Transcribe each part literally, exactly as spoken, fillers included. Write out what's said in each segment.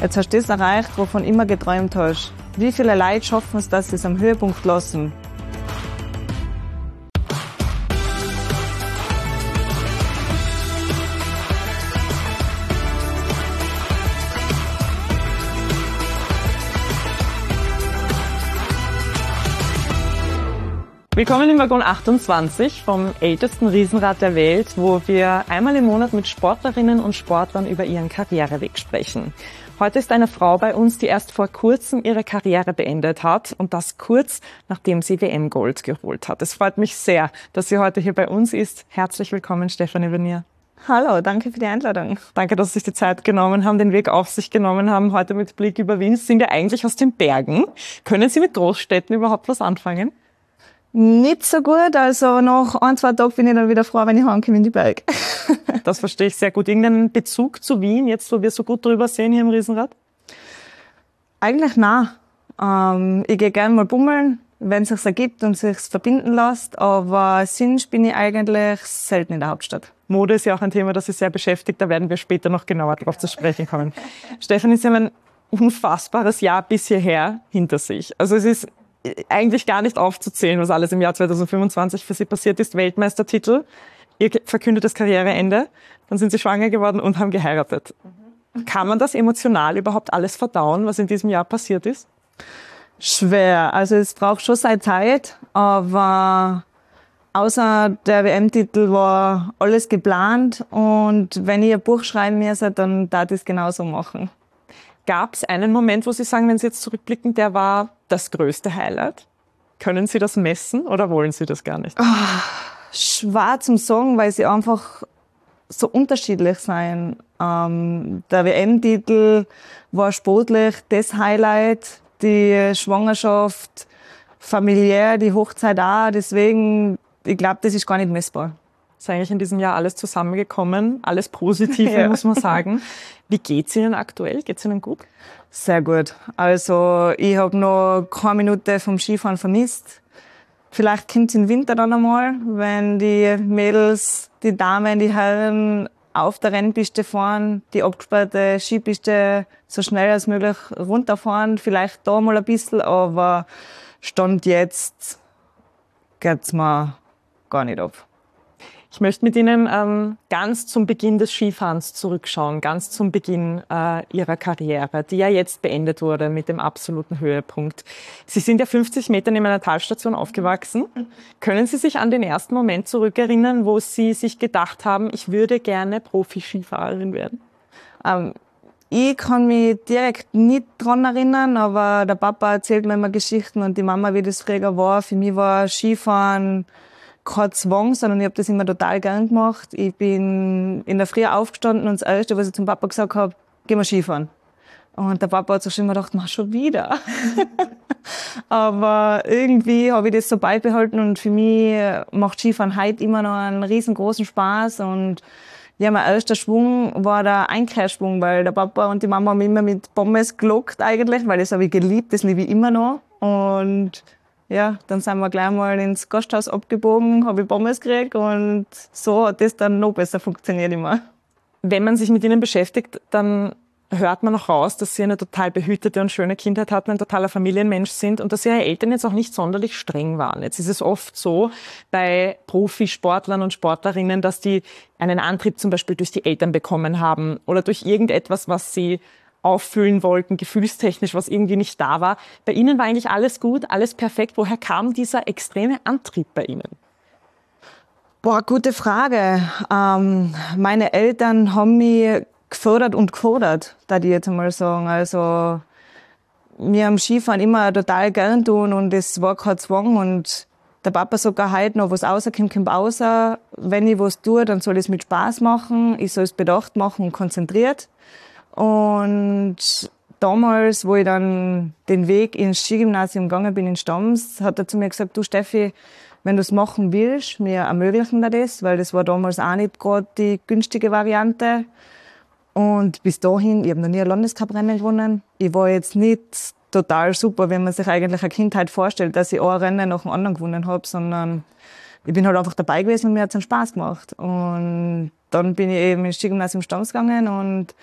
Jetzt hast du das erreicht, wovon du immer geträumt hast. Wie viele Leute schaffen es, dass sie es am Höhepunkt lassen? Willkommen im Waggon achtundzwanzig vom ältesten Riesenrad der Welt, wo wir einmal im Monat mit Sportlerinnen und Sportlern über ihren Karriereweg sprechen. Heute ist eine Frau bei uns, die erst vor kurzem ihre Karriere beendet hat und das kurz, nachdem sie W M-Gold geholt hat. Es freut mich sehr, dass sie heute hier bei uns ist. Herzlich willkommen, Stefanie Vernier. Hallo, danke für die Einladung. Danke, dass Sie sich die Zeit genommen haben, den Weg auf sich genommen haben, heute mit Blick über Wien. Sie sind ja eigentlich aus den Bergen. Können Sie mit Großstädten überhaupt was anfangen? Nicht so gut, also nach ein, zwei Tagen bin ich dann wieder froh, wenn ich heimkomme in die Berge. Das verstehe ich sehr gut. Irgendeinen Bezug zu Wien, jetzt wo wir so gut drüber sehen hier im Riesenrad? Eigentlich nein. Ähm, ich gehe gerne mal bummeln, wenn es sich ergibt und sich verbinden lässt, aber sonst bin ich eigentlich selten in der Hauptstadt. Mode ist ja auch ein Thema, das Sie sehr beschäftigt, da werden wir später noch genauer darauf zu sprechen kommen. Stefanie, Sie haben ein unfassbares Jahr bis hierher hinter sich. Also es ist eigentlich gar nicht aufzuzählen, was alles im Jahr zweitausendfünfundzwanzig für Sie passiert ist. Weltmeistertitel, Ihr verkündetes Karriereende, dann sind Sie schwanger geworden und haben geheiratet. Mhm. Kann man das emotional überhaupt alles verdauen, was in diesem Jahr passiert ist? Schwer. Also es braucht schon seine Zeit, aber außer der W M-Titel war alles geplant und wenn ich ein Buch schreiben müsste, dann darf ich es genauso machen. Gab es einen Moment, wo Sie sagen, wenn Sie jetzt zurückblicken, der war das größte Highlight? Können Sie das messen oder wollen Sie das gar nicht? Oh, schwer zum sagen, weil sie einfach so unterschiedlich sind. Ähm, der W M-Titel war sportlich das Highlight, die Schwangerschaft, familiär, die Hochzeit auch. Deswegen, ich glaube, das ist gar nicht messbar. Ist eigentlich in diesem Jahr alles zusammengekommen, alles Positive, ja. Muss man sagen. Wie geht's Ihnen aktuell? Geht's Ihnen gut? Sehr gut. Also ich habe noch keine Minute vom Skifahren vermisst. Vielleicht kommt es im Winter dann einmal, wenn die Mädels, die Damen, die Herren auf der Rennpiste fahren, die abgesperrte Skipiste so schnell als möglich runterfahren. Vielleicht da mal ein bisschen, aber Stand jetzt geht's mir gar nicht ab. Ich möchte mit Ihnen ähm, ganz zum Beginn des Skifahrens zurückschauen, ganz zum Beginn äh, Ihrer Karriere, die ja jetzt beendet wurde mit dem absoluten Höhepunkt. Sie sind ja fünfzig Meter neben einer Talstation aufgewachsen. Können Sie sich an den ersten Moment zurückerinnern, wo Sie sich gedacht haben, ich würde gerne Profi-Skifahrerin werden? Ähm, ich kann mich direkt nicht dran erinnern, aber der Papa erzählt mir immer Geschichten und die Mama, wie das früher war. Für mich war Skifahren kein Zwang, sondern ich habe das immer total gern gemacht. Ich bin in der Früh aufgestanden und das Erste, was ich zum Papa gesagt habe, gehen wir Skifahren. Und der Papa hat sich schon immer gedacht, mach schon wieder. Aber irgendwie habe ich das so beibehalten und für mich macht Skifahren heute immer noch einen riesengroßen Spaß. Und ja, mein erster Schwung war der Einkehrschwung, weil der Papa und die Mama haben immer mit Pommes gelockt eigentlich, weil das habe ich geliebt, das liebe ich immer noch. Und ja, dann sind wir gleich mal ins Gasthaus abgebogen, habe ich Pommes gekriegt und so hat das dann noch besser funktioniert immer. Wenn man sich mit Ihnen beschäftigt, dann hört man auch raus, dass Sie eine total behütete und schöne Kindheit hatten, ein totaler Familienmensch sind und dass Ihre Eltern jetzt auch nicht sonderlich streng waren. Jetzt ist es oft so bei Profisportlern und Sportlerinnen, dass die einen Antrieb zum Beispiel durch die Eltern bekommen haben oder durch irgendetwas, was sie auffüllen wollten, gefühlstechnisch, was irgendwie nicht da war. Bei Ihnen war eigentlich alles gut, alles perfekt. Woher kam dieser extreme Antrieb bei Ihnen? Boah, gute Frage. Ähm, meine Eltern haben mich gefördert und gefordert, da die jetzt einmal sagen. Also, mir am Skifahren immer total gern tun und es war kein Zwang und der Papa sogar heute noch, was rauskommt, kommt raus. Wenn ich was tue, dann soll ich es mit Spaß machen, ich soll es bedacht machen und konzentriert. Und damals, wo ich dann den Weg ins Skigymnasium gegangen bin in Stams, hat er zu mir gesagt, du Steffi, wenn du es machen willst, wir ermöglichen dir das, weil das war damals auch nicht gerade die günstige Variante. Und bis dahin, ich habe noch nie ein Landescup-Rennen gewonnen. Ich war jetzt nicht total super, wenn man sich eigentlich eine Kindheit vorstellt, dass ich ein Rennen nach dem anderen gewonnen habe, sondern ich bin halt einfach dabei gewesen und mir hat es einen Spaß gemacht. Und dann bin ich eben ins Skigymnasium Stams gegangen und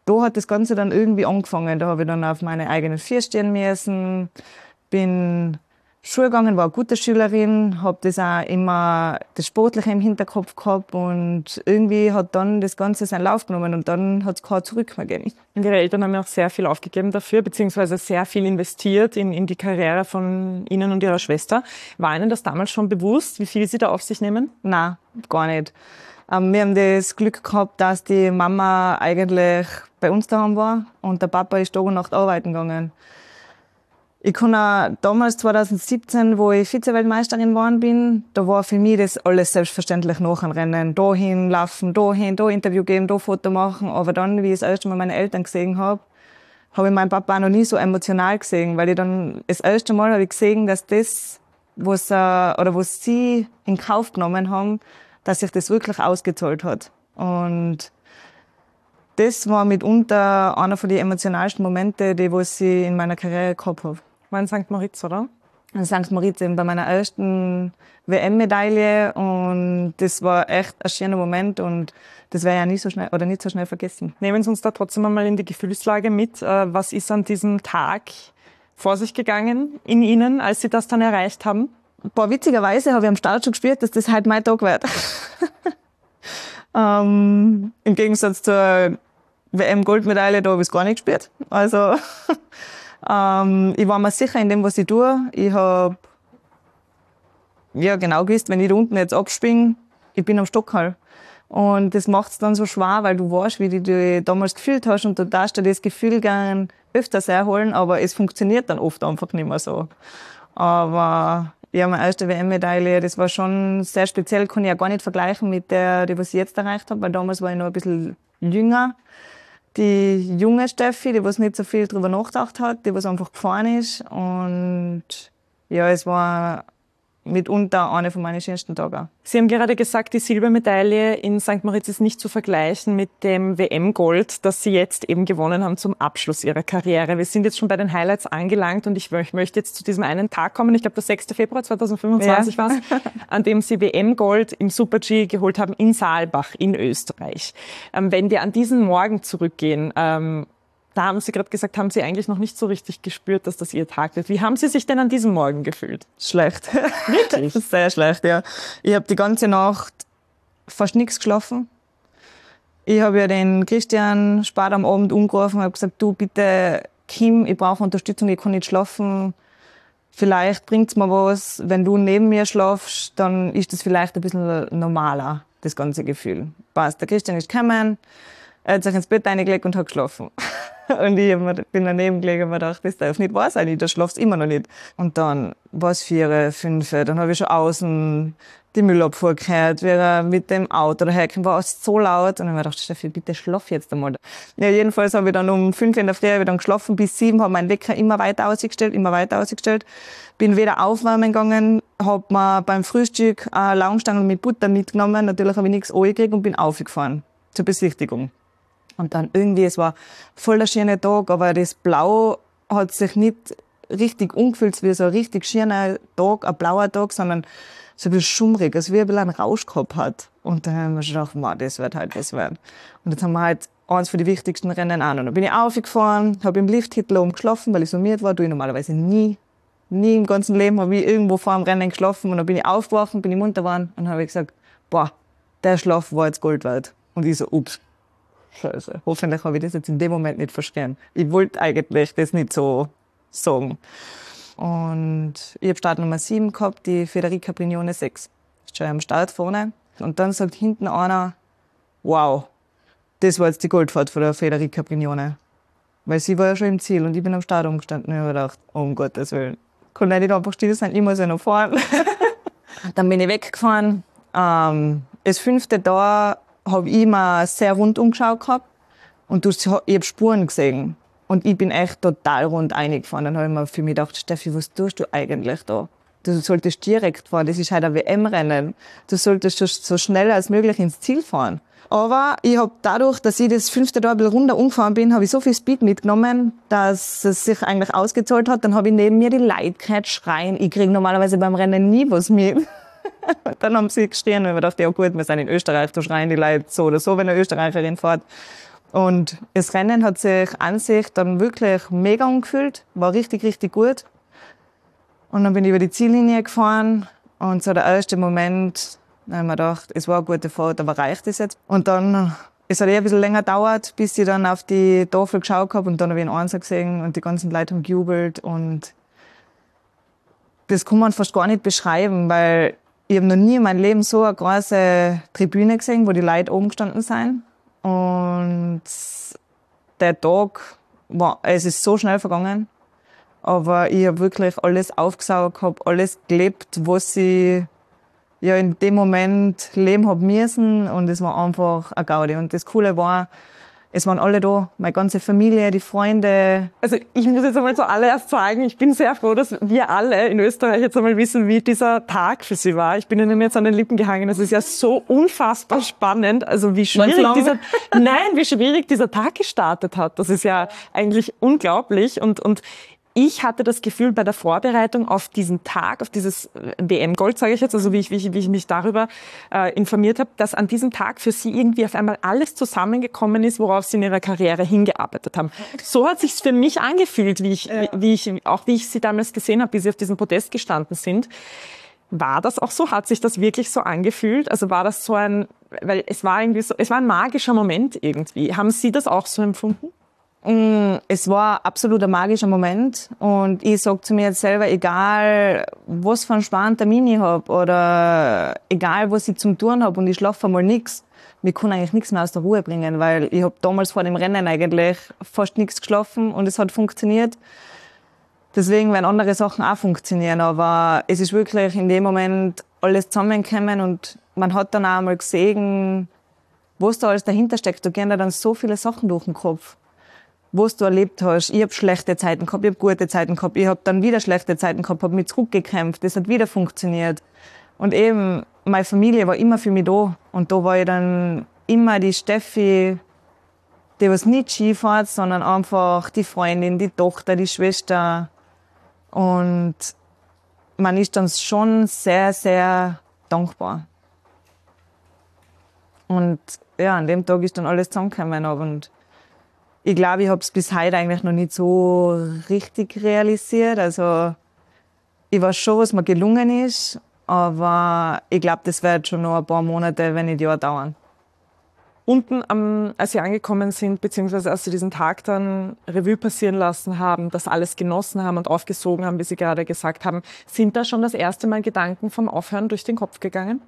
da hat das Ganze dann irgendwie angefangen. Da habe ich dann auf meine eigenen Füße stehen müssen, bin Schule gegangen, war eine gute Schülerin, habe das auch immer das Sportliche im Hinterkopf gehabt und irgendwie hat dann das Ganze seinen Lauf genommen und dann hat es kein Zurück mehr gegeben. Und Ihre Eltern haben ja auch sehr viel aufgegeben dafür, beziehungsweise sehr viel investiert in, in die Karriere von Ihnen und Ihrer Schwester. War Ihnen das damals schon bewusst, wie viel Sie da auf sich nehmen? Nein, gar nicht. Ähm, wir haben das Glück gehabt, dass die Mama eigentlich bei uns daheim war und der Papa ist Tag und Nacht arbeiten gegangen. Ich kann auch damals, zwanzig siebzehn, wo ich Vize-Weltmeisterin geworden bin, da war für mich das alles selbstverständlich nach dem Rennen. Dahin laufen, dahin, da Interview geben, da Foto machen. Aber dann, wie ich das erste Mal meine Eltern gesehen habe, habe ich meinen Papa auch noch nie so emotional gesehen, weil ich dann das erste Mal habe ich gesehen, dass das, was er, oder was sie in Kauf genommen haben, dass sich das wirklich ausgezahlt hat. Und das war mitunter einer von den emotionalsten Momente, die was ich in meiner Karriere gehabt habe. War in Sankt Moritz, oder? In Sankt Moritz, eben bei meiner ersten W M-Medaille. Und das war echt ein schöner Moment und das werde ich ja nie so schnell, oder nicht so schnell vergessen. Nehmen Sie uns da trotzdem einmal in die Gefühlslage mit. Was ist an diesem Tag vor sich gegangen in Ihnen, als Sie das dann erreicht haben? Boah, witzigerweise habe ich am Start schon gespürt, dass das heute mein Tag wird. ähm, Im Gegensatz zur W M-Goldmedaille, da habe ich es gar nicht gespürt. Also, ähm, ich war mir sicher in dem, was ich tue. Ich habe ja genau gewusst, wenn ich da unten jetzt abspringe, ich bin am Stockhall. Und das macht es dann so schwer, weil du weißt, wie du dich damals gefühlt hast und du darfst dir das Gefühl gern öfters erholen, aber es funktioniert dann oft einfach nicht mehr so. Aber ja, meine erste W M-Medaille, das war schon sehr speziell, kann ich ja gar nicht vergleichen mit der, die was ich jetzt erreicht habe, weil damals war ich noch ein bisschen jünger. Die junge Steffi, die was nicht so viel drüber nachgedacht hat, die was einfach gefahren ist. Und ja, es war mitunter eine von meinen schönsten Tagen. Sie haben gerade gesagt, die Silbermedaille in Sankt Moritz ist nicht zu vergleichen mit dem W M-Gold, das Sie jetzt eben gewonnen haben zum Abschluss Ihrer Karriere. Wir sind jetzt schon bei den Highlights angelangt und ich möchte jetzt zu diesem einen Tag kommen, ich glaube der sechster Februar zweitausendfünfundzwanzig ja. war es, an dem Sie W M-Gold im Super-G geholt haben in Saalbach in Österreich. Ähm, wenn wir an diesen Morgen zurückgehen, ähm, da haben Sie gerade gesagt, haben Sie eigentlich noch nicht so richtig gespürt, dass das Ihr Tag wird. Wie haben Sie sich denn an diesem Morgen gefühlt? Schlecht. Wirklich? Sehr schlecht, ja. Ich habe die ganze Nacht fast nichts geschlafen. Ich habe ja den Christian spät am Abend umgerufen und habe gesagt, du bitte, Kim, ich brauche Unterstützung, ich kann nicht schlafen. Vielleicht bringt's mir was. Wenn du neben mir schlafst, dann ist das vielleicht ein bisschen normaler, das ganze Gefühl. Passt. Der Christian ist gekommen, er hat sich ins Bett reingelegt und hat geschlafen. Und ich bin daneben gelegen und mir gedacht, das darf nicht wahr sein, da schlafst immer noch nicht. Und dann war es vier, fünf, dann habe ich schon außen die Müllabfuhr gehört, wie er mit dem Auto daherkam, war es so laut. Und dann habe ich gedacht, Steffi, bitte schlaf jetzt einmal. Ja, jedenfalls habe ich dann um fünf in der Früh habe ich dann geschlafen, bis sieben, habe meinen Wecker immer weiter ausgestellt, immer weiter ausgestellt. Bin wieder aufwärmen gegangen, habe mir beim Frühstück eine Laugenstange mit Butter mitgenommen, natürlich habe ich nichts angekriegt und bin aufgefahren zur Besichtigung. Und dann irgendwie, es war voll der schöne Tag, aber das Blau hat sich nicht richtig angefühlt wie so ein richtig schöner Tag, ein blauer Tag, sondern so ein bisschen schummrig, also wie ein bisschen einen Rausch gehabt hat. Und dann haben wir schon gedacht, wow, das wird halt das werden. Und jetzt haben wir halt eins von den wichtigsten Rennen an. Und dann bin ich aufgefahren, habe im Lift hinten oben geschlafen, weil ich summiert war, tue ich normalerweise nie. Nie im ganzen Leben habe ich irgendwo vor dem Rennen geschlafen. Und dann bin ich aufgewacht, bin ich munter geworden und habe gesagt, boah, der Schlaf war jetzt Gold wert. Und ich so, ups. Scheiße. Hoffentlich habe ich das jetzt in dem Moment nicht verstehen. Ich wollte eigentlich das nicht so sagen. Und ich habe Start Nummer sieben gehabt, die Federica Brignone sechs. Ist schon am Start vorne. Und dann sagt hinten einer, wow, das war jetzt die Goldfahrt von der Federica Brignone. Weil sie war ja schon im Ziel und ich bin am Start umgestanden. Und ich habe gedacht, oh, um Gottes Willen, kann ich nicht einfach still sein, ich muss ja noch fahren. Dann bin ich weggefahren. Ähm, das fünfte da habe ich mir sehr rund umgeschaut gehabt und du, ich habe Spuren gesehen. Und ich bin echt total rund reingefahren. Dann habe ich mir für mich gedacht, Steffi, was tust du eigentlich da? Du solltest direkt fahren, das ist halt ein W M-Rennen. Du solltest so schnell als möglich ins Ziel fahren. Aber ich habe dadurch, dass ich das fünfte da ein bisschen runter umgefahren bin, habe ich so viel Speed mitgenommen, dass es sich eigentlich ausgezahlt hat. Dann habe ich neben mir die Leute gehört schreien. Ich kriege normalerweise beim Rennen nie was mit. Dann haben sie gestehen und ich dachte, ja gut, wir sind in Österreich, da schreien die Leute so oder so, wenn eine Österreicherin fährt. Und das Rennen hat sich an sich dann wirklich mega angefühlt, war richtig, richtig gut. Und dann bin ich über die Ziellinie gefahren und so der erste Moment, da habe ich mir gedacht, es war eine gute Fahrt, aber reicht das jetzt? Und dann, es hat eher ein bisschen länger gedauert, bis ich dann auf die Tafel geschaut habe und dann habe ich einen Einser gesehen und die ganzen Leute haben gejubelt und das kann man fast gar nicht beschreiben, weil ich habe noch nie in meinem Leben so eine große Tribüne gesehen, wo die Leute oben gestanden sind. Und der Tag war, es ist so schnell vergangen, aber ich habe wirklich alles aufgesaugt, habe alles gelebt, was ich ja in dem Moment leben habe müssen, und es war einfach eine Gaudi. Und das Coole war, es waren alle da, meine ganze Familie, die Freunde. Also ich muss jetzt einmal zuallererst sagen, ich bin sehr froh, dass wir alle in Österreich jetzt einmal wissen, wie dieser Tag für Sie war. Ich bin Ihnen jetzt an den Lippen gehangen. Es ist ja so unfassbar spannend, also wie schwierig dieser, nein, wie schwierig dieser Tag gestartet hat. Das ist ja eigentlich unglaublich. Und, und ich hatte das Gefühl bei der Vorbereitung auf diesen Tag, auf dieses W M-Gold, sage ich jetzt, also wie ich, wie ich, wie ich mich darüber äh, informiert habe, dass an diesem Tag für Sie irgendwie auf einmal alles zusammengekommen ist, worauf Sie in Ihrer Karriere hingearbeitet haben. So hat sich's für mich angefühlt, wie ich, ja. wie ich, auch wie ich Sie damals gesehen habe, wie Sie auf diesem Podest gestanden sind. War das auch so? Hat sich das wirklich so angefühlt? Also war das so ein, weil es war irgendwie so, es war ein magischer Moment irgendwie. Haben Sie das auch so empfunden? Es war absolut ein magischer Moment, und ich sage zu mir jetzt selber, egal was für einen spannenden Termin ich habe oder egal was ich zum Tun habe und ich schlafe einmal nichts, mir kann eigentlich nichts mehr aus der Ruhe bringen, weil ich habe damals vor dem Rennen eigentlich fast nichts geschlafen und es hat funktioniert. Deswegen werden andere Sachen auch funktionieren, aber es ist wirklich in dem Moment alles zusammengekommen und man hat dann auch einmal gesehen, was da alles dahinter steckt. Da gehen da dann so viele Sachen durch den Kopf, was du erlebt hast. Ich habe schlechte Zeiten gehabt, ich habe gute Zeiten gehabt, ich habe dann wieder schlechte Zeiten gehabt, habe mich zurückgekämpft, das hat wieder funktioniert. Und eben, meine Familie war immer für mich da. Und da war ich dann immer die Steffi, die was nicht Ski fährt, sondern einfach die Freundin, die Tochter, die Schwester. Und man ist dann schon sehr, sehr dankbar. Und ja, an dem Tag ist dann alles zusammengekommen. Und ich glaube, ich habe es bis heute eigentlich noch nicht so richtig realisiert. Also ich weiß schon, was mir gelungen ist, aber ich glaube, das wird schon noch ein paar Monate, wenn nicht Jahre dauern. Unten, ähm, als Sie angekommen sind, beziehungsweise als Sie diesen Tag dann Revue passieren lassen haben, das alles genossen haben und aufgesogen haben, wie Sie gerade gesagt haben, sind da schon das erste Mal Gedanken vom Aufhören durch den Kopf gegangen?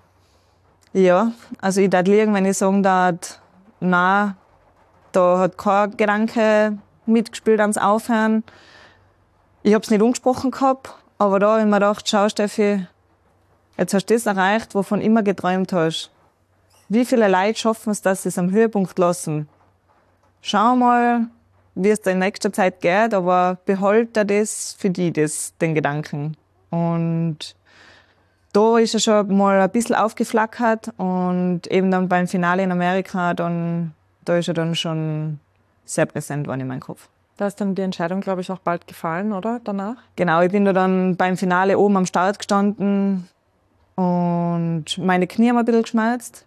Ja, also ich darf liegen, wenn ich sagen darf, nein, da hat kein Gedanke mitgespielt ans Aufhören. Ich habe es nicht angesprochen gehabt, aber da habe ich mir gedacht, schau Steffi, jetzt hast du das erreicht, wovon du immer geträumt hast. Wie viele Leute schaffen es, dass sie es am Höhepunkt lassen? Schau mal, wie es da in nächster Zeit geht, aber behalte das für dich, das, den Gedanken. Und da ist er schon mal ein bisschen aufgeflackert, und eben dann beim Finale in Amerika, dann, da ist er dann schon sehr präsent geworden in meinem Kopf. Da ist dann die Entscheidung, glaube ich, auch bald gefallen, oder? Danach? Genau, ich bin da dann beim Finale oben am Start gestanden und meine Knie haben ein bisschen geschmerzt.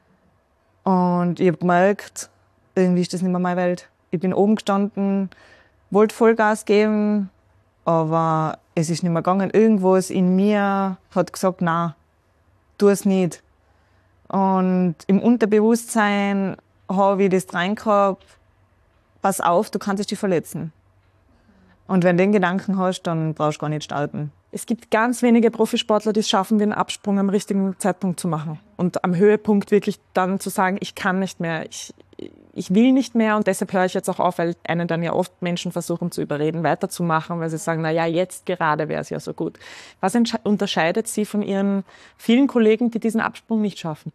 Und ich habe gemerkt, irgendwie ist das nicht mehr meine Welt. Ich bin oben gestanden, wollte Vollgas geben, aber es ist nicht mehr gegangen. Irgendwas in mir hat gesagt, nein, tu es nicht. Und im Unterbewusstsein habe ich das rein gehabt, pass auf, du kannst dich verletzen. Und wenn du den Gedanken hast, dann brauchst du gar nicht starten. Es gibt ganz wenige Profisportler, die es schaffen, den Absprung am richtigen Zeitpunkt zu machen. Und am Höhepunkt wirklich dann zu sagen, ich kann nicht mehr, ich, ich will nicht mehr, und deshalb höre ich jetzt auch auf, weil einen dann ja oft Menschen versuchen zu überreden, weiterzumachen, weil sie sagen, na ja, jetzt gerade wäre es ja so gut. Was unterscheidet Sie von Ihren vielen Kollegen, die diesen Absprung nicht schaffen?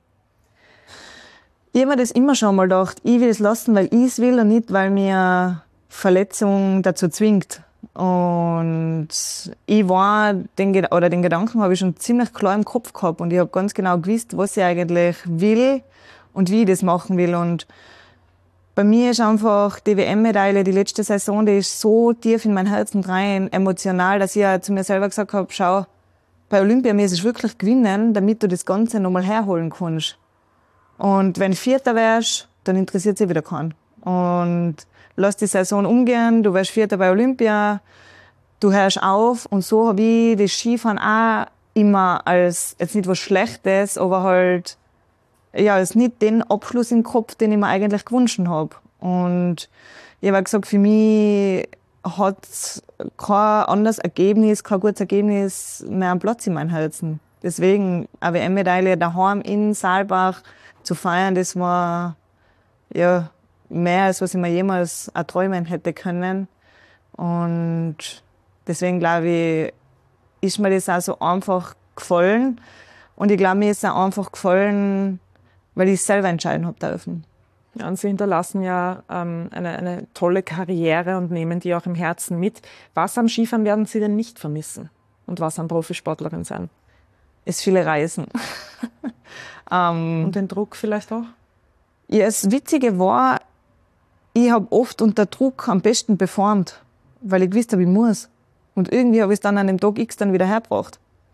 Ich habe mir das immer schon mal gedacht, ich will es lassen, weil ich es will und nicht, weil mir Verletzung dazu zwingt. Und ich war, den, oder den Gedanken habe ich schon ziemlich klar im Kopf gehabt, und ich habe ganz genau gewusst, was ich eigentlich will und wie ich das machen will. Und bei mir ist einfach die W M-Medaille, die letzte Saison, die ist so tief in mein Herzen rein, emotional, dass ich ja zu mir selber gesagt habe, schau, bei Olympia muss ich wirklich gewinnen, damit du das Ganze nochmal herholen kannst. Und wenn du Vierter wärst, dann interessiert sich wieder keinen. Und lass die Saison umgehen, du wirst Vierter bei Olympia, du hörst auf. Und so habe ich das Skifahren auch immer als, jetzt nicht was Schlechtes, aber halt, ja, als nicht den Abschluss im Kopf, den ich mir eigentlich gewünscht habe. Und ich habe gesagt, für mich hat kein anderes Ergebnis, kein gutes Ergebnis mehr einen Platz in meinem Herzen. Deswegen eine W M-Medaille daheim in Saalbach zu feiern, das war ja mehr, als was ich mir jemals erträumen hätte können. Und deswegen glaube ich, ist mir das auch so einfach gefallen. Und ich glaube, mir ist es auch einfach gefallen, weil ich es selber entscheiden habe dürfen. Ja, und Sie hinterlassen ja ähm, eine, eine tolle Karriere und nehmen die auch im Herzen mit. Was am Skifahren werden Sie denn nicht vermissen? Und was am Profisportlerin sein? Es viele Reisen. ähm, und den Druck vielleicht auch? Ja, das Witzige war, ich habe oft unter Druck am besten performt, weil ich gewusst habe, ich muss. Und irgendwie habe ich es dann an dem Tag X dann wieder hergebracht.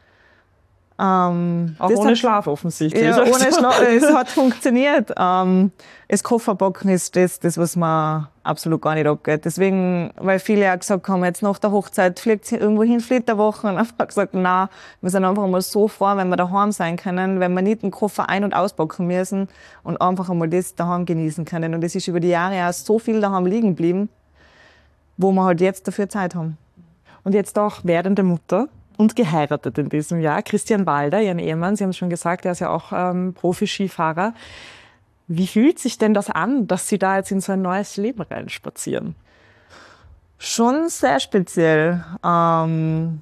Ähm, Auch ohne hat, Schlaf offensichtlich. Ja, ohne Schlaf. Es hat funktioniert. Ähm, das Kofferpacken ist das, das, was mir absolut gar nicht abgeht. Deswegen, weil viele auch gesagt haben, jetzt nach der Hochzeit fliegt sie irgendwo hin, Flitterwoche. Und ich habe gesagt, nein, wir sind einfach mal so froh, wenn wir daheim sein können, wenn wir nicht den Koffer ein- und auspacken müssen und einfach einmal das daheim genießen können. Und das ist über die Jahre auch so viel daheim liegen geblieben, wo wir halt jetzt dafür Zeit haben. Und jetzt auch werdende Mutter. Und geheiratet in diesem Jahr. Christian Walder, Ihren Ehemann, Sie haben es schon gesagt, er ist ja auch ähm, Profi-Skifahrer. Wie fühlt sich denn das an, dass Sie da jetzt in so ein neues Leben reinspazieren? Schon sehr speziell. Ähm,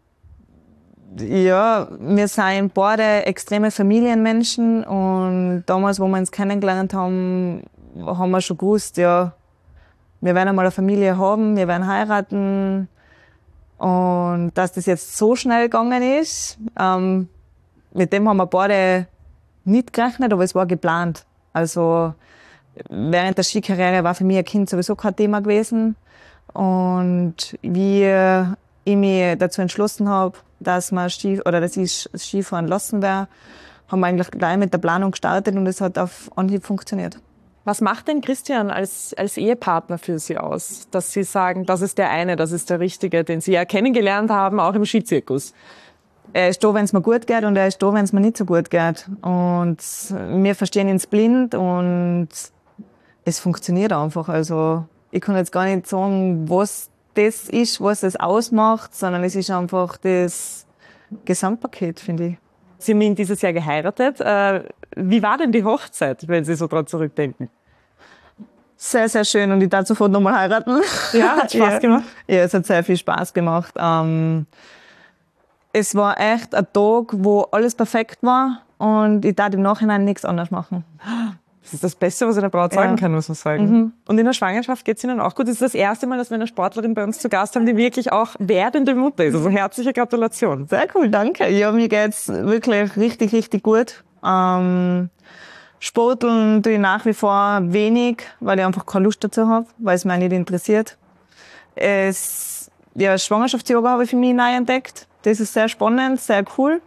ja, wir sind beide extreme Familienmenschen und damals, wo wir uns kennengelernt haben, haben wir schon gewusst, ja, wir werden einmal eine Familie haben, wir werden heiraten. Und dass das jetzt so schnell gegangen ist, ähm, mit dem haben wir beide nicht gerechnet, aber es war geplant. Also während der Skikarriere war für mich ein Kind sowieso kein Thema gewesen. Und wie ich mich dazu entschlossen habe, dass, man Ski, oder dass ich Skifahren lassen werde, haben wir eigentlich gleich mit der Planung gestartet und es hat auf Anhieb funktioniert. Was macht denn Christian als, als Ehepartner für Sie aus, dass Sie sagen, das ist der eine, das ist der Richtige, den Sie ja kennengelernt haben, auch im Skizirkus? Er ist da, wenn es mir gut geht und er ist da, wenn es mir nicht so gut geht. Und wir verstehen uns blind und es funktioniert einfach. Also ich kann jetzt gar nicht sagen, was das ist, was es ausmacht, sondern es ist einfach das Gesamtpaket, finde ich. Sie haben ihn dieses Jahr geheiratet. Wie war denn die Hochzeit, wenn Sie so dran zurückdenken? Sehr, sehr schön und ich darf sofort nochmal heiraten. Ja, hat Spaß gemacht? Ja, es hat sehr viel Spaß gemacht. Ähm, es war echt ein Tag, wo alles perfekt war und ich darf im Nachhinein nichts anderes machen. Das ist das Beste, was eine Braut sagen ja. kann, muss man sagen. Mhm. Und in der Schwangerschaft geht es Ihnen auch gut. Das ist das erste Mal, dass wir eine Sportlerin bei uns zu Gast haben, die wirklich auch werdende Mutter ist. Also herzliche Gratulation. Sehr cool, danke. Ja, mir geht's wirklich richtig, richtig gut. Ähm, Sporteln tue ich nach wie vor wenig, weil ich einfach keine Lust dazu habe, weil es mich nicht interessiert. Es, ja, Schwangerschafts-Yoga habe ich für mich neu entdeckt. Das ist sehr spannend, sehr cool.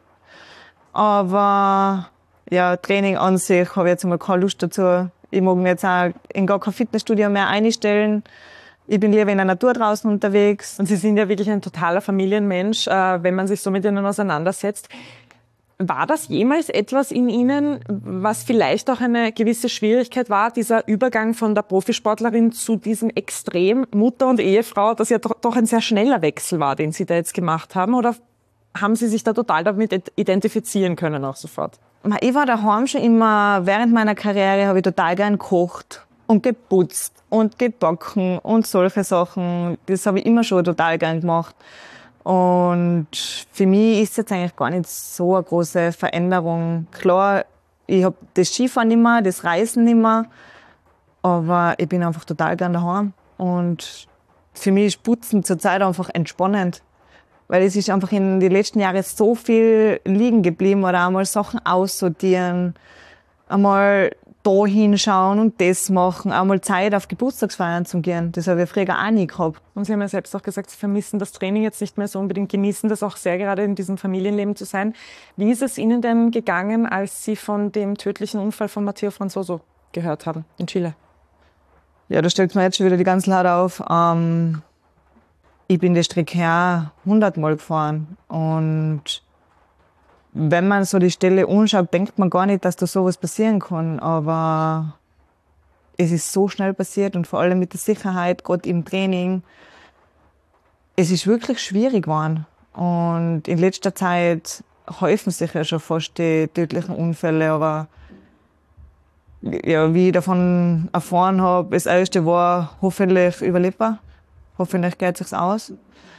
Aber ja, Training an sich habe ich jetzt einmal keine Lust dazu. Ich mag mich jetzt auch in gar kein Fitnessstudio mehr einstellen. Ich bin lieber in der Natur draußen unterwegs. Und Sie sind ja wirklich ein totaler Familienmensch, äh, wenn man sich so mit Ihnen auseinandersetzt. War das jemals etwas in Ihnen, was vielleicht auch eine gewisse Schwierigkeit war, dieser Übergang von der Profisportlerin zu diesem Extrem Mutter und Ehefrau, das ja doch ein sehr schneller Wechsel war, den Sie da jetzt gemacht haben? Oder haben Sie sich da total damit identifizieren können auch sofort? Ich war daheim schon immer, während meiner Karriere habe ich total gern gekocht und geputzt und gebacken und solche Sachen. Das habe ich immer schon total gern gemacht. Und für mich ist jetzt eigentlich gar nicht so eine große Veränderung. Klar, ich habe das Skifahren nicht mehr, das Reisen nicht mehr, aber ich bin einfach total gern daheim. Und für mich ist Putzen zurzeit einfach entspannend. Weil es ist einfach in den letzten Jahren so viel liegen geblieben oder einmal Sachen aussortieren, einmal da hinschauen und das machen, einmal Zeit auf Geburtstagsfeiern zu gehen. Das habe ich früher auch nie gehabt. Und Sie haben ja selbst auch gesagt, Sie vermissen das Training jetzt nicht mehr so unbedingt, genießen das auch sehr, gerade in diesem Familienleben zu sein. Wie ist es Ihnen denn gegangen, als Sie von dem tödlichen Unfall von Matteo Franzoso gehört haben in Chile? Ja, da stellt mir jetzt schon wieder die ganze Laut auf. Ähm, ich bin die Strecke her hundertmal gefahren. Und wenn man so die Stelle anschaut, denkt man gar nicht, dass da sowas passieren kann. Aber es ist so schnell passiert und vor allem mit der Sicherheit, gerade im Training. Es ist wirklich schwierig geworden. Und in letzter Zeit häufen sich ja schon fast die tödlichen Unfälle. Aber ja, wie ich davon erfahren habe, das erste war, hoffentlich überlebt er. Hoffentlich geht es sich aus.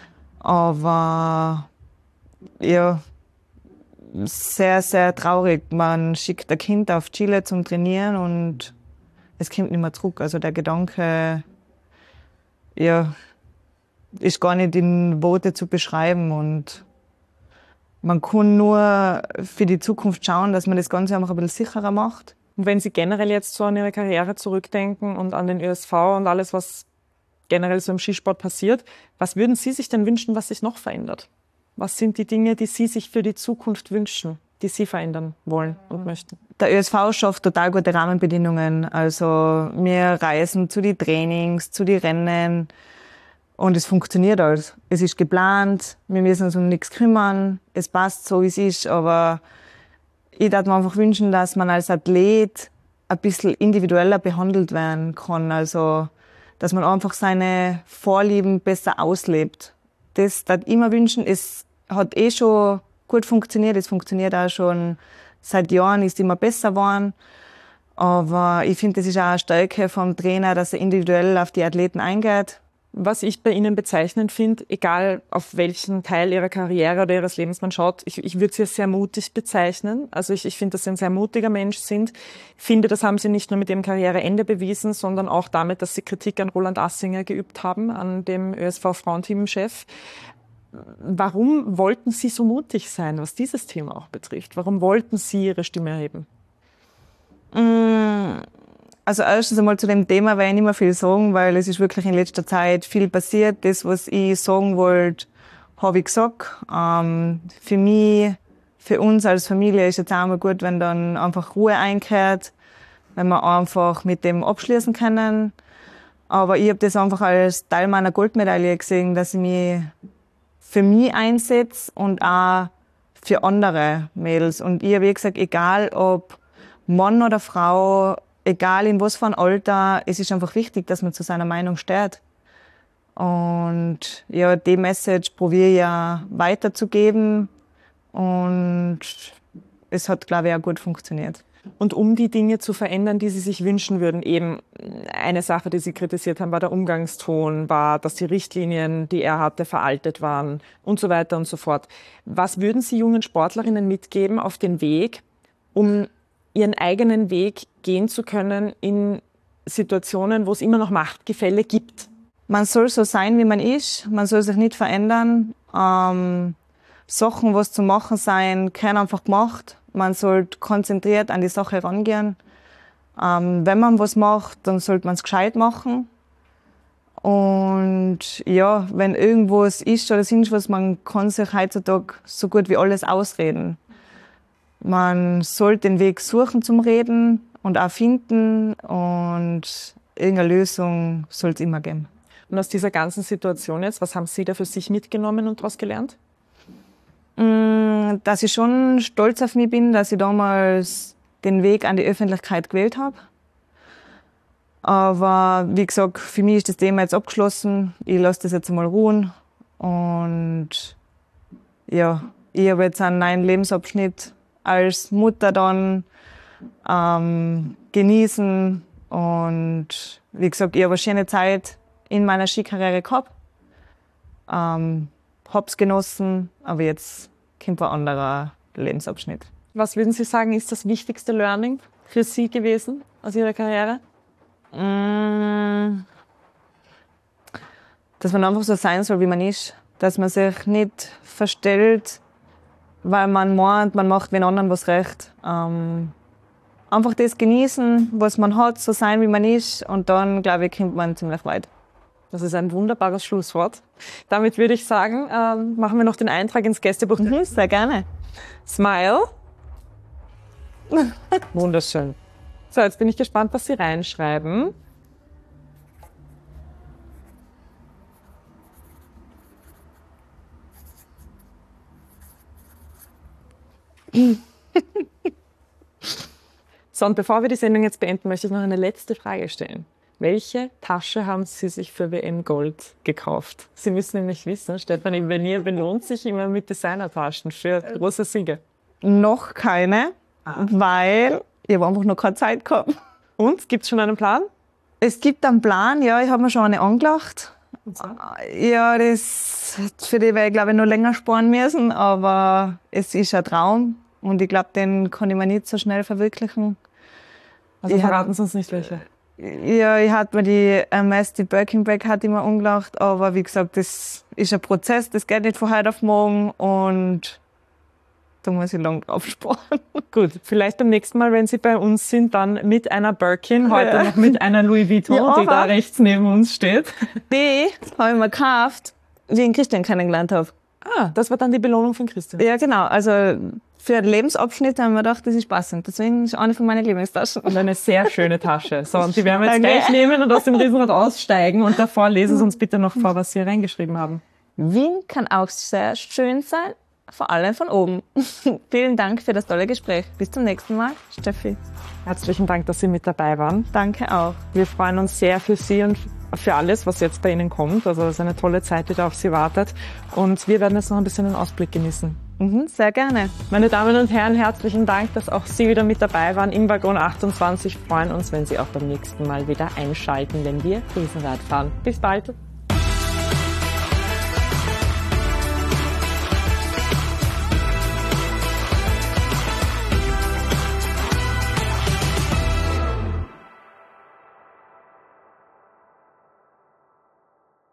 Aber ja, sehr, sehr traurig. Man schickt ein Kind auf Chile zum Trainieren und es kommt nicht mehr zurück. Also der Gedanke, ja, ist gar nicht in Worte zu beschreiben. Und man kann nur für die Zukunft schauen, dass man das Ganze einfach ein bisschen sicherer macht. Und wenn Sie generell jetzt so an Ihre Karriere zurückdenken und an den Ö S V und alles, was generell so im Skisport passiert, was würden Sie sich denn wünschen, was sich noch verändert? Was sind die Dinge, die Sie sich für die Zukunft wünschen, die Sie verändern wollen und möchten? Der Ö S V schafft total gute Rahmenbedingungen. Also wir reisen zu den Trainings, zu den Rennen und es funktioniert alles. Es ist geplant, wir müssen uns um nichts kümmern, es passt so, wie es ist, aber ich würde mir einfach wünschen, dass man als Athlet ein bisschen individueller behandelt werden kann. Also, dass man einfach seine Vorlieben besser auslebt. Das würde ich mir wünschen. Es hat eh schon gut funktioniert. Es funktioniert auch schon seit Jahren, ist immer besser geworden. Aber ich finde, das ist auch eine Stärke vom Trainer, dass er individuell auf die Athleten eingeht. Was ich bei Ihnen bezeichnend finde, egal auf welchen Teil Ihrer Karriere oder Ihres Lebens man schaut, ich, ich würde Sie als sehr mutig bezeichnen. Also ich, ich finde, dass Sie ein sehr mutiger Mensch sind. Ich finde, das haben Sie nicht nur mit Ihrem Karriereende bewiesen, sondern auch damit, dass Sie Kritik an Roland Assinger geübt haben, an dem Ö S V-Frauenteam-Chef. Warum wollten Sie so mutig sein, was dieses Thema auch betrifft? Warum wollten Sie Ihre Stimme erheben? Mmh. Also erstens einmal zu dem Thema werde ich nicht mehr viel sagen, weil es ist wirklich in letzter Zeit viel passiert. Das, was ich sagen wollte, habe ich gesagt. Ähm, für mich, für uns als Familie ist es auch einmal gut, wenn dann einfach Ruhe einkehrt, wenn wir einfach mit dem abschließen können. Aber ich habe das einfach als Teil meiner Goldmedaille gesehen, dass ich mich für mich einsetze und auch für andere Mädels. Und ich habe eh gesagt, egal ob Mann oder Frau, egal in was für ein Alter, es ist einfach wichtig, dass man zu seiner Meinung steht. Und ja, die Message probiere ich ja weiterzugeben. Und es hat, glaube ich, auch gut funktioniert. Und um die Dinge zu verändern, die Sie sich wünschen würden, eben eine Sache, die Sie kritisiert haben, war der Umgangston, war, dass die Richtlinien, die er hatte, veraltet waren und so weiter und so fort. Was würden Sie jungen Sportlerinnen mitgeben auf den Weg, um ihren eigenen Weg gehen zu können in Situationen, wo es immer noch Machtgefälle gibt? Man soll so sein, wie man ist. Man soll sich nicht verändern. Ähm, Sachen, was zu machen sein, können einfach gemacht. Man sollte konzentriert an die Sache rangehen. Ähm, wenn man was macht, dann sollte man es gescheit machen. Und ja, wenn irgendwas ist oder ist was, man kann sich heutzutage so gut wie alles ausreden. Man sollte den Weg suchen zum Reden und auch finden und irgendeine Lösung soll es immer geben. Und aus dieser ganzen Situation jetzt, was haben Sie da für sich mitgenommen und daraus gelernt? Dass ich schon stolz auf mich bin, dass ich damals den Weg an die Öffentlichkeit gewählt habe. Aber wie gesagt, für mich ist das Thema jetzt abgeschlossen. Ich lasse das jetzt einmal ruhen. Und ja, ich habe jetzt einen neuen Lebensabschnitt als Mutter dann ähm, genießen. Und wie gesagt, ich habe eine schöne Zeit in meiner Skikarriere gehabt. Ähm, hab's genossen, aber jetzt kommt ein anderer Lebensabschnitt. Was würden Sie sagen, ist das wichtigste Learning für Sie gewesen aus Ihrer Karriere? Dass man einfach so sein soll, wie man ist. Dass man sich nicht verstellt, weil man meint, man macht den anderen was recht. Ähm, einfach das genießen, was man hat, so sein, wie man ist. Und dann, glaube ich, kommt man ziemlich weit. Das ist ein wunderbares Schlusswort. Damit würde ich sagen, ähm, machen wir noch den Eintrag ins Gästebuch. Mhm, sehr gerne. Smile. Wunderschön. So, jetzt bin ich gespannt, was Sie reinschreiben. So, und bevor wir die Sendung jetzt beenden, möchte ich noch eine letzte Frage stellen. Welche Tasche haben Sie sich für W M Gold gekauft? Sie müssen nämlich wissen, Stefanie Bernier belohnt sich immer mit Designertaschen für große Siege. Noch keine, ah. weil ich habe einfach noch keine Zeit gehabt. Und, gibt es schon einen Plan? Es gibt einen Plan, ja, ich habe mir schon eine angelacht. So. Ja, das, für die werde ich, glaube ich, noch länger sparen müssen, aber es ist ein Traum und ich glaube, den kann ich mir nicht so schnell verwirklichen. Also ich verraten Sie uns nicht welche? Ja, ich hatte mir die Hermès, die Birkin Bag hatte ich mir angelacht, aber wie gesagt, das ist ein Prozess, das geht nicht von heute auf morgen und da muss ich lang drauf sparen. Gut, vielleicht beim nächsten Mal, wenn Sie bei uns sind, dann mit einer Birkin, heute ja. noch mit einer Louis Vuitton, ja, die da rechts neben uns steht. Die habe ich mir gekauft, wie ich den Christian kennengelernt habe. Ah, das war dann die Belohnung von Christian. Ja, genau. Also für einen Lebensabschnitt haben wir gedacht, das ist passend. Deswegen ist eine von meinen Lieblingstaschen. Und eine sehr schöne Tasche. So, und die werden wir jetzt okay. gleich nehmen und aus dem Riesenrad aussteigen. Und davor lesen Sie uns bitte noch vor, was Sie reingeschrieben haben. Wien kann auch sehr schön sein, vor allem von oben. Vielen Dank für das tolle Gespräch. Bis zum nächsten Mal, Steffi. Herzlichen Dank, dass Sie mit dabei waren. Danke auch. Wir freuen uns sehr für Sie und für alles, was jetzt bei Ihnen kommt. Also es ist eine tolle Zeit, die da auf Sie wartet. Und wir werden jetzt noch ein bisschen den Ausblick genießen. Mhm, sehr gerne. Meine Damen und Herren, herzlichen Dank, dass auch Sie wieder mit dabei waren im Waggon achtundzwanzig. Wir freuen uns, wenn Sie auch beim nächsten Mal wieder einschalten, wenn wir Riesenrad fahren. Bis bald.